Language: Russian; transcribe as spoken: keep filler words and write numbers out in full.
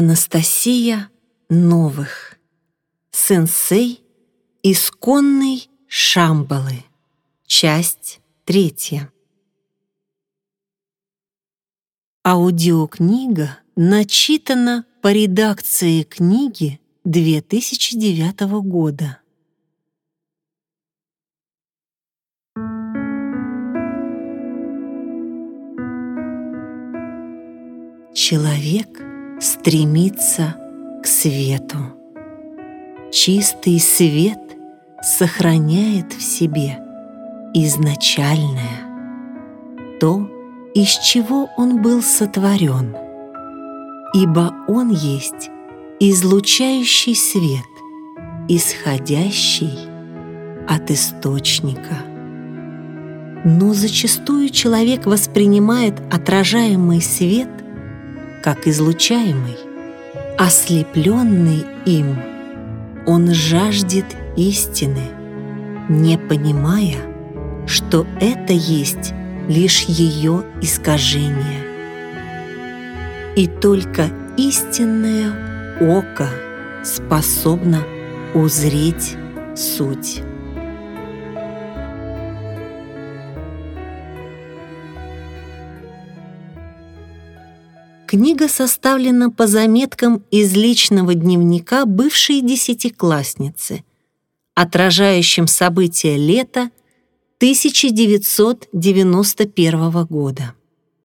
Анастасия Новых. Сенсей исконной Шамбалы. Часть третья. Аудиокнига начитана по редакции книги две тысячи девятого года. Человек стремится к свету. Чистый свет сохраняет в себе изначальное, то, из чего он был сотворен, ибо он есть излучающий свет, исходящий от источника. Но зачастую человек воспринимает отражаемый свет как излучаемый. Ослепленный им, он жаждет истины, не понимая, что это есть лишь ее искажение. И только истинное око способно узреть суть. Книга составлена по заметкам из личного дневника бывшей десятиклассницы, отражающим события лета тысяча девятьсот девяносто первого года.